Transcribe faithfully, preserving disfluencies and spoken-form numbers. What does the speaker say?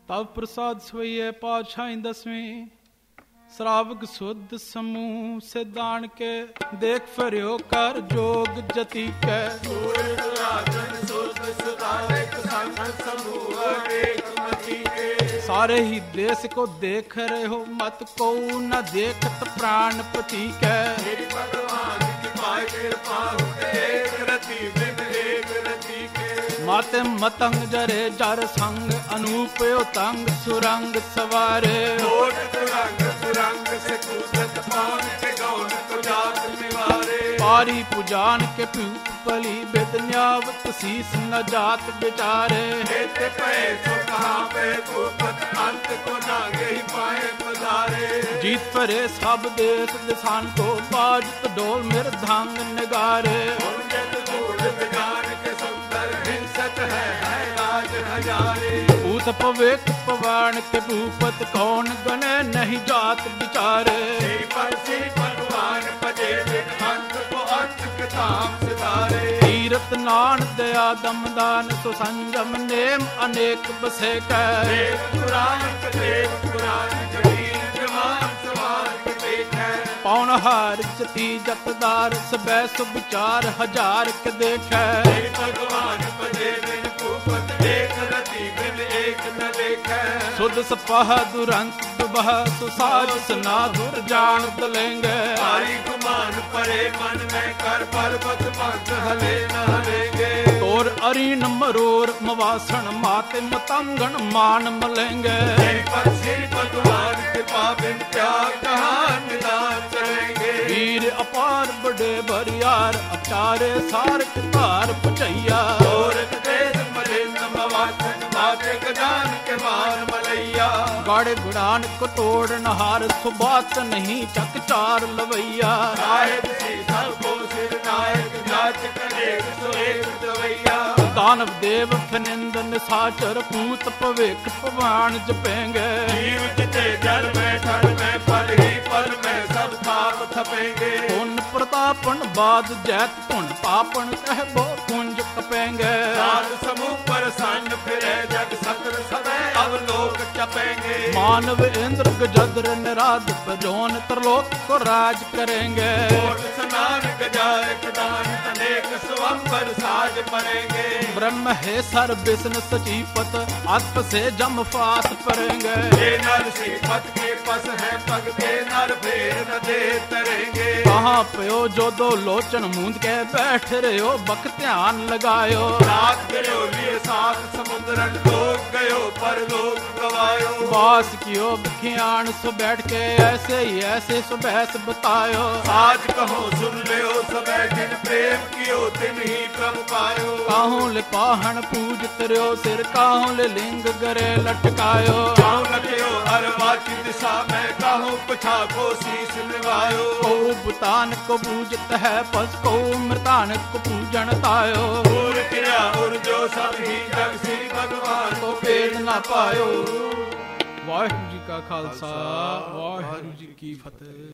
ਤਵ ਪ੍ਰਸਾਦ ਸਵਈਏ ਪਾਤਸ਼ਾਹੀ ਦਸਵੀਂ ਸਰਾਵਕ ਸੁਧ ਸਮੂਹ ਸਿਧਾਨ ਕੇ ਦੇਖ ਫਰਿਓ ਕਰ ਜੋਗ ਜਤੀ ਕੈ ਸਾਰੇ ਹੀ ਦੇਸ ਕੋ ਦੇਖ ਰਹੇ ਹੋ ਮਤ ਕੋ ਨ ਦੇਖਤ ਪ੍ਰਾਨ ਪਤੀ ਕੈ ਮਾਤੇ ਮਤੰਗ ਜਰੇ ਜਰ ਸੰਗ ਅਨੂਪ ਉਤੰਗ ਸੁਰੰਗ ਸਵਾਰੇ ਪਾਰੀ ਪੁਜਾਨ ਕੇ ਭੂਤ ਪਲੀ ਬਿਦ ਨਿਆਵਤ ਸੀਸ ਨ ਜਾਤ ਵਿਚਾਰੇ ਜੀਤ ਫਰੇ ਸਭ ਦੇਸ ਦਿਸਾਨ ਕੋ ਬਾਜਤ ਡੋਲ ਮਿਰ ਧੰਗ ਨਿਗਾਰੇ ਭੂਤ ਪਵੇਕ ਪਵਾਨ ਕੇ ਭੂਪਤ ਕੌਣ ਗਣੇ ਨਹੀਂ ਜਾਤ ਵਿਚਾਰੇ ਤੀਰਤ ਨਾਨ ਦਇਆ ਦਮਦਾਨ ਸੋ ਸੰਜਮ ਨੇਮ ਅਨੇਕ ਬਸੇ ਕੈ ਪੌਣ ਹਾਰ ਜਤੀ ਜਤਦਾਰ ਸਬੈ ਸੁ ਵਿਚਾਰ ਹਜ਼ਾਰ ਕ ਦੇਖੈ ਸੁਧ ਸਪਾਹ ਦੁਰੰਤ ਦੁਬਹ ਸੁਸਾਜ ਸਨਾਧੁਰ ਜਾਣ ਦਲੇਂਗੇ ਤੋਰ ਅਰੀਨ ਮਰੋਰ ਮਵਾਸਣ ਮਾਤੇ ਮਤੰਗਣ ਮਾਨ ਮਲੇਂਗੇ ਵੀਰ ਅਪਾਰ ਬੜੇ ਬਰਿਆਰ ਅਪਚਾਰੇ ਸਾਰ ਧਾਰ ਪਚਈਆ ਗਾੜੇ ਗੁੜਾਨ ਕੋ ਤੋੜਨ ਹਾਰ ਸੁਬਾਤ ਨਹੀਂ ਚੱਕ ਚਾਰ ਲਵਈਆ ਦਾਨਵ ਦੇਵ ਫਨਿੰਦ ਨਿਸਾਚਰ ਭੂਤ ਭਵਿਖ ਭਵਾਨ ਜਪੇਂਗੇ ਪੁੰਨ ਪ੍ਰਤਾਪਨ ਬਾਦ ਜੈਤ ਧੁਨ ਪਾਪਨ ਕਹਿਬੋ ਕੁੰਜ ਕਪੇਂਗੇ ਮਾਨਵ ਇੰਦਰ ਗਜਦਰ ਨਿਰਾਦ ਪਜੋਨ ਤਰਲੋਕ ਕੋ ਰਾਜ ਕरेंगे ब्रह्म है सर बिष्ण सचीपत अत्प से जम फास परेंगे कहाँ पयो जो दो लोचन मूंद के बैठ रहे हो बक ध्यान लगायो बास कियो बखियान सो बैठ के ऐसे ही ऐसे सो बहस बतायो आज कहो सुन लियो सब जिन प्रेम कियो तिन ही प्रभु पायो काहू ले पाहन पूज तरियो सिर काहू ले लिंग गरे लटकायो काहू लटियो हर बाकी दिशा में काहू पछा को शीस निवायो को बुतान को पूजत है पस को मृतान को पूजन तायो पूर क्रिया और जो सब ही जग श्री भगवान को भेद ना पायो। वाहिगुरु जी का खालसा वाहिगुरु जी की फतेह।